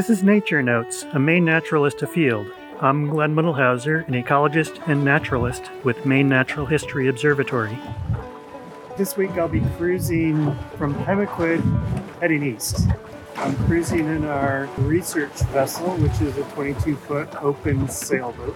This is Nature Notes, a Maine naturalist afield. I'm Glenn Mittelhauser, an ecologist and naturalist with Maine Natural History Observatory. This week I'll be cruising from Pemaquid, heading east. I'm cruising in our research vessel, which is a 22-foot open sailboat.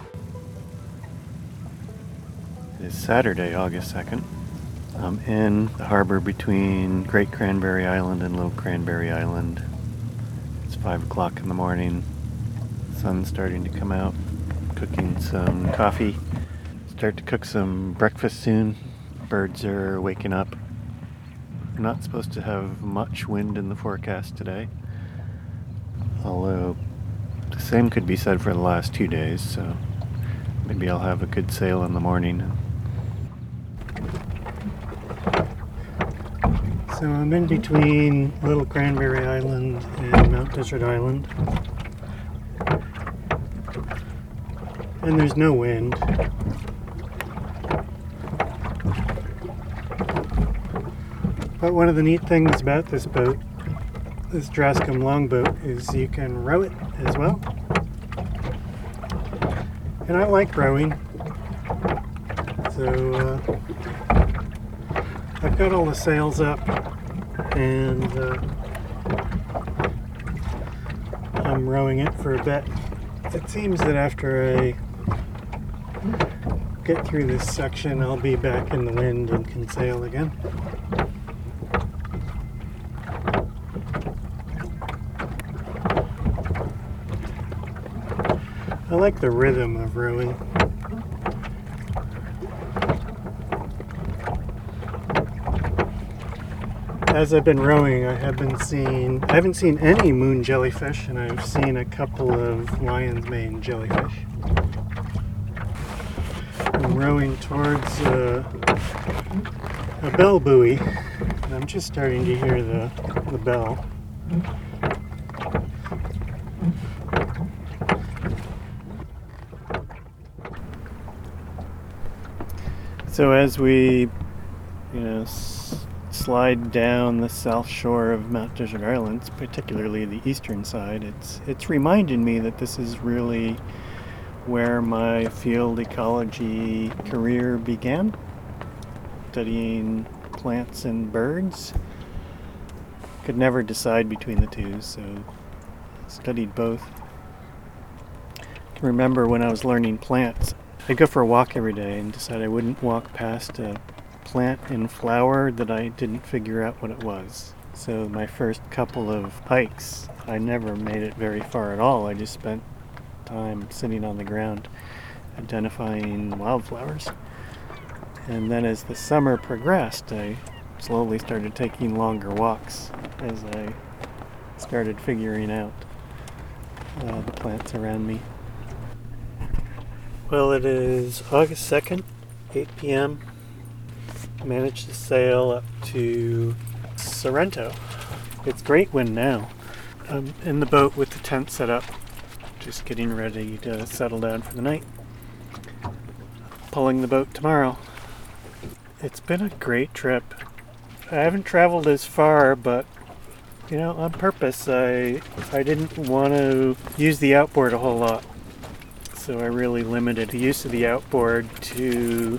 It's Saturday, August 2nd. I'm in the harbor between Great Cranberry Island and Little Cranberry Island. It's 5 o'clock in the morning. Sun's starting to come out. Cooking some coffee. Start to cook some breakfast soon. Birds are waking up. We're not supposed to have much wind in the forecast today. Although the same could be said for the last 2 days, so maybe I'll have a good sail in the morning. So I'm in between Little Cranberry Island and Mount Desert Island. And there's no wind. But one of the neat things about this boat, this Drascombe longboat, is you can row it as well. And I like rowing. So I've got all the sails up and I'm rowing it for a bit. It seems that after I get through this section, I'll be back in the wind and can sail again. I like the rhythm of rowing. As I've been rowing, I haven't seen any moon jellyfish, and I've seen a couple of lion's mane jellyfish. I'm rowing towards a bell buoy, and I'm just starting to hear the bell. So as we, slide down the south shore of Mount Desert Island, particularly the eastern side, it's reminded me that this is really where my field ecology career began, studying plants and birds. Could never decide between the two, so studied both. I can remember when I was learning plants, I'd go for a walk every day and decide I wouldn't walk past a plant in flower that I didn't figure out what it was. So my first couple of hikes, I never made it very far at all. I just spent time sitting on the ground identifying wildflowers. And then as the summer progressed, I slowly started taking longer walks as I started figuring out the plants around me. Well, it is August 2nd, 8 p.m. Managed to sail up to Sorrento. It's great wind now. I'm in the boat with the tent set up, just getting ready to settle down for the night. Pulling the boat tomorrow. It's been a great trip. I haven't traveled as far, but on purpose, I didn't want to use the outboard a whole lot. So I really limited the use of the outboard to,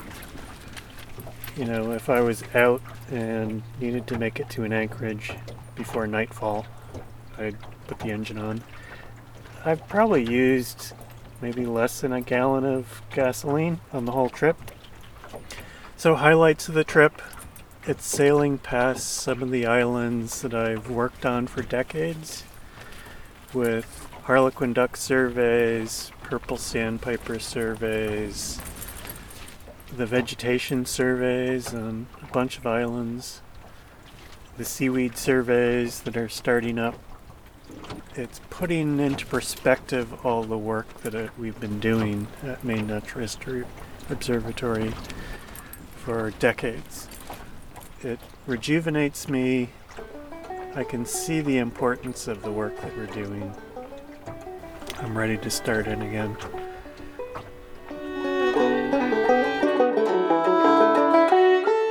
if I was out and needed to make it to an anchorage before nightfall, I'd put the engine on. I've probably used maybe less than a gallon of gasoline on the whole trip. So highlights of the trip, it's sailing past some of the islands that I've worked on for decades with harlequin duck surveys, purple sandpiper surveys, the vegetation surveys on a bunch of islands, the seaweed surveys that are starting up. It's putting into perspective all the work that we've been doing at Maine Natural History Observatory for decades. It rejuvenates me. I can see the importance of the work that we're doing. I'm ready to start in again.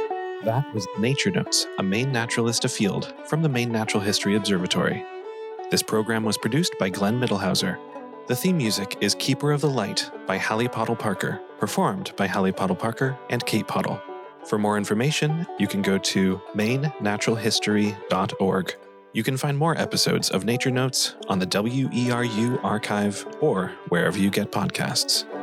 That was Nature Notes, a Maine naturalist afield from the Maine Natural History Observatory. This program was produced by Glenn Middlehauser. The theme music is Keeper of the Light by Hallie Pottle Parker, performed by Hallie Pottle Parker and Kate Pottle. For more information, you can go to mainenaturalhistory.org. You can find more episodes of Nature Notes on the WERU archive or wherever you get podcasts.